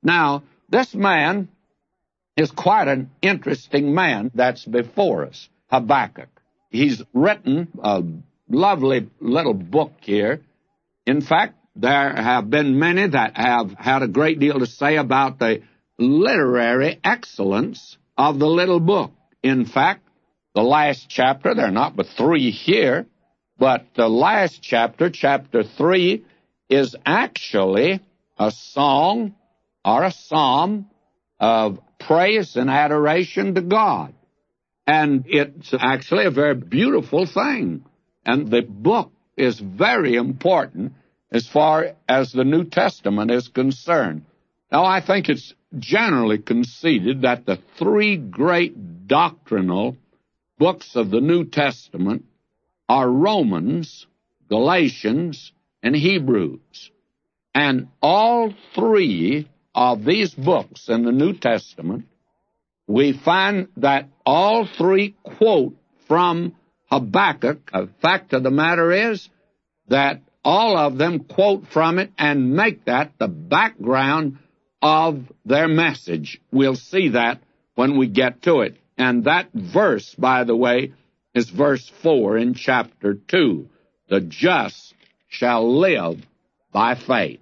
Now, this man is quite an interesting man that's before us, Habakkuk. He's written a lovely little book here. In fact, there have been many that have had a great deal to say about the literary excellence of the little book. In fact, the last chapter, there are not but 3 here, but the last chapter, chapter 3, is actually a song or a psalm of praise and adoration to God. And it's actually a very beautiful thing. And the book is very important as far as the New Testament is concerned. Now, I think it's generally conceded that the 3 great doctrinal books of the New Testament are Romans, Galatians, and Hebrews. And all 3 of these books in the New Testament, we find that all 3 quote from Habakkuk. The fact of the matter is that all of them quote from it and make that the background of their message. We'll see that when we get to it. And that verse, by the way, is verse 4 in chapter 2. The just shall live by faith.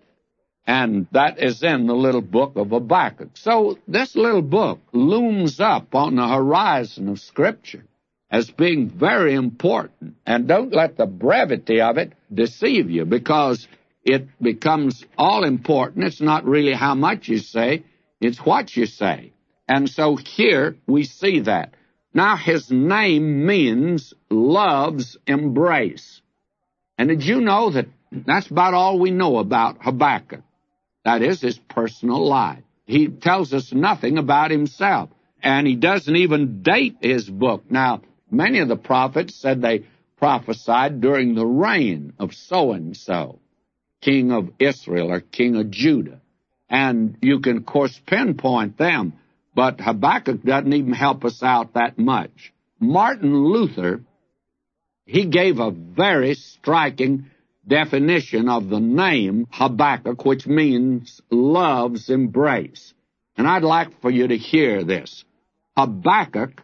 And that is in the little book of Habakkuk. So this little book looms up on the horizon of Scripture as being very important. And don't let the brevity of it deceive you, because it becomes all important. It's not really how much you say, it's what you say. And so here we see that. Now, his name means love's embrace. And did you know that that's about all we know about Habakkuk? That is, his personal life. He tells us nothing about himself, and he doesn't even date his book. Now, many of the prophets said they prophesied during the reign of so-and-so, king of Israel or king of Judah. And you can, of course, pinpoint them, but Habakkuk doesn't even help us out that much. Martin Luther, he gave a very striking definition of the name Habakkuk, which means love's embrace. And I'd like for you to hear this. Habakkuk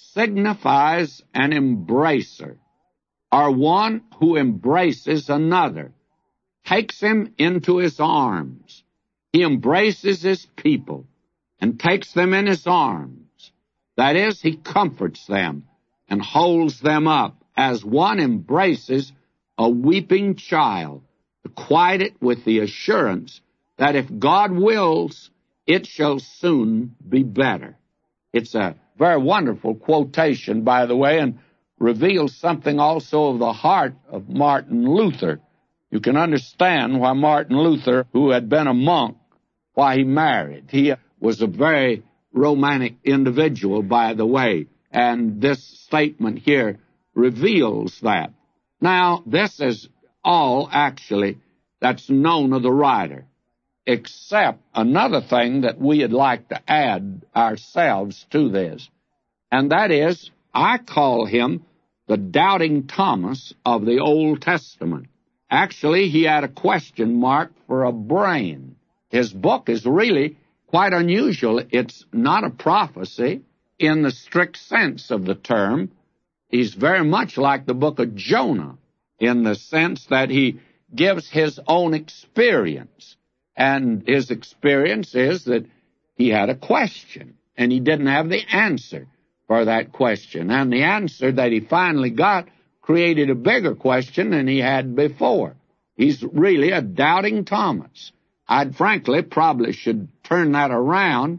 signifies an embracer, or one who embraces another, takes him into his arms. He embraces his people and takes them in his arms. That is, he comforts them and holds them up as one embraces a weeping child, to quiet it with the assurance that if God wills, it shall soon be better. It's a very wonderful quotation, by the way, and reveals something also of the heart of Martin Luther. You can understand why Martin Luther, who had been a monk, why he married. He was a very romantic individual, by the way, and this statement here reveals that. Now, this is all, actually, that's known of the writer, except another thing that we'd like to add ourselves to this, and that is, I call him the doubting Thomas of the Old Testament. Actually, he had a question mark for a brain. His book is really quite unusual. It's not a prophecy in the strict sense of the term. He's very much like the book of Jonah in the sense that he gives his own experience. And his experience is that he had a question, and he didn't have the answer for that question. And the answer that he finally got created a bigger question than he had before. He's really a doubting Thomas. I'd frankly probably should turn that around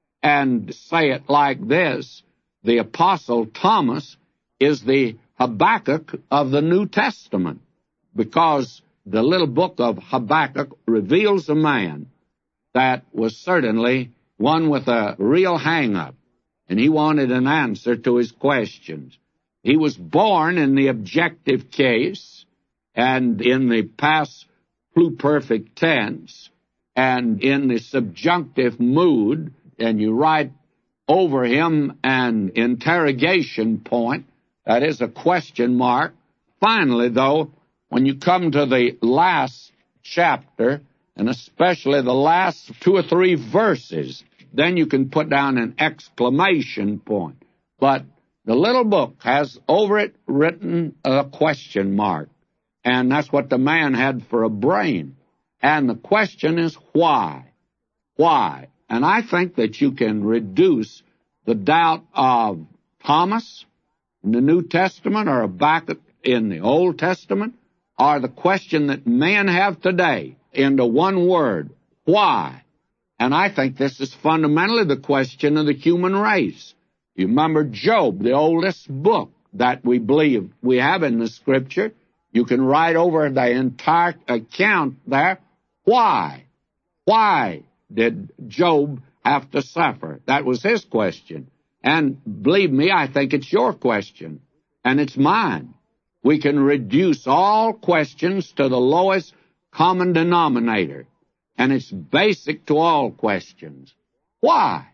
and say it like this. The Apostle Thomas is the Habakkuk of the New Testament, because the little book of Habakkuk reveals a man that was certainly one with a real hang-up, and he wanted an answer to his questions. He was born in the objective case and in the past pluperfect tense and in the subjunctive mood, and you write over him an interrogation point, that is a question mark. Finally, though, when you come to the last chapter, and especially the last 2 or 3 verses. Then you can put down an exclamation point. But the little book has over it written a question mark, and that's what the man had for a brain. And the question is, why? Why? And I think that you can reduce the doubt of Thomas in the New Testament or Habakkuk in the Old Testament, or the question that men have today, into one word: why? And I think this is fundamentally the question of the human race. You remember Job, the oldest book that we believe we have in the Scripture. You can write over the entire account there. Why? Why did Job have to suffer? That was his question. And believe me, I think it's your question, and it's mine. We can reduce all questions to the lowest common denominator, and it's basic to all questions. Why?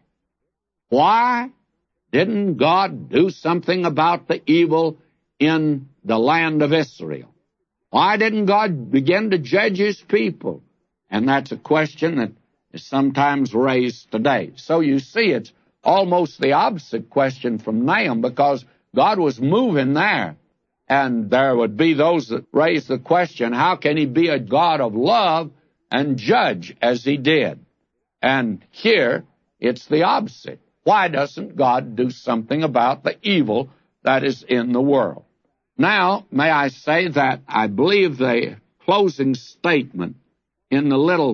Why didn't God do something about the evil in the land of Israel? Why didn't God begin to judge His people? And that's a question that is sometimes raised today. So you see, it's almost the opposite question from Nahum, because God was moving there. And there would be those that raise the question, how can He be a God of love and judge as He did? And here, it's the opposite. Why doesn't God do something about the evil that is in the world? Now, may I say that I believe the closing statement in the little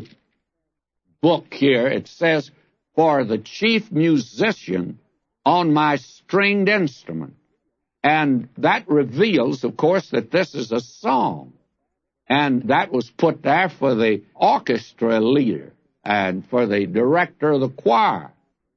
book here, it says, for the chief musician on my stringed instrument. And that reveals, of course, that this is a song. And that was put there for the orchestra leader and for the director of the choir.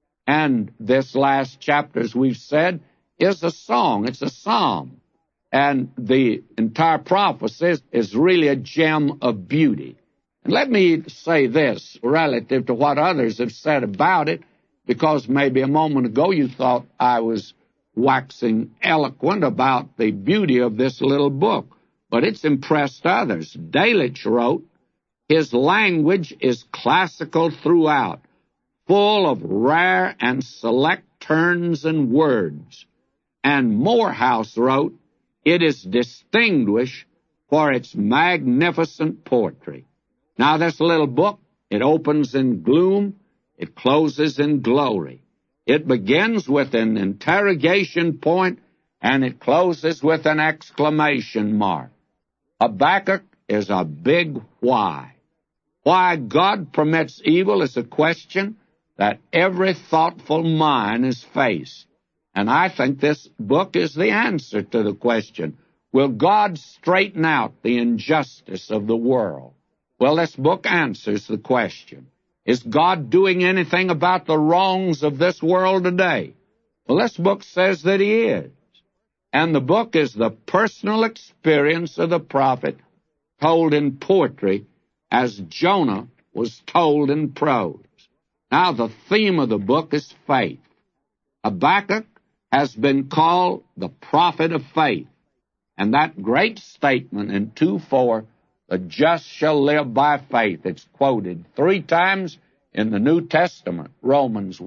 And this last chapter, as we've said, is a song. It's a psalm. And the entire prophecy is really a gem of beauty. And let me say this relative to what others have said about it, because maybe a moment ago you thought I was waxing eloquent about the beauty of this little book, but it's impressed others. Delitzsch wrote, his language is classical throughout, full of rare and select turns and words. And Morehouse wrote, it is distinguished for its magnificent poetry. Now, this little book, it opens in gloom, it closes in glory. It begins with an interrogation point, and it closes with an exclamation mark. Habakkuk is a big why. Why God permits evil is a question that every thoughtful mind has faced. And I think this book is the answer to the question, will God straighten out the injustice of the world? Well, this book answers the question. Is God doing anything about the wrongs of this world today? Well, this book says that He is. And the book is the personal experience of the prophet told in poetry as Jonah was told in prose. Now, the theme of the book is faith. Habakkuk has been called the prophet of faith. And that great statement in 2:4, the just shall live by faith, it's quoted 3 times in the New Testament. Romans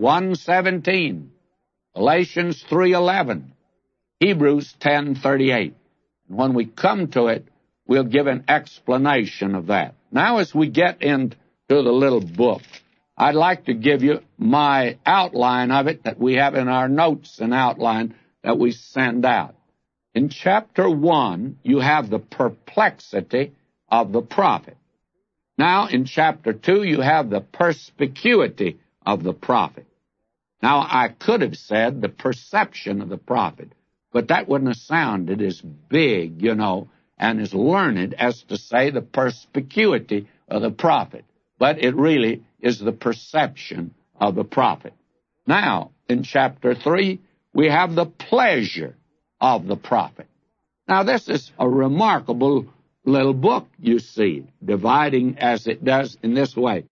1:17, Galatians 3:11, Hebrews 10:38. And when we come to it, we'll give an explanation of that. Now, as we get into the little book, I'd like to give you my outline of it that we have in our notes and outline that we send out. In chapter 1, you have the perplexity of the prophet. Now, in chapter 2, you have the perspicuity of the prophet. Now, I could have said the perception of the prophet, but that wouldn't have sounded as big, and as learned as to say the perspicuity of the prophet. But it really is the perception of the prophet. Now, in chapter 3, we have the pleasure of the prophet. Now, this is a remarkable little book, you see, dividing as it does in this way.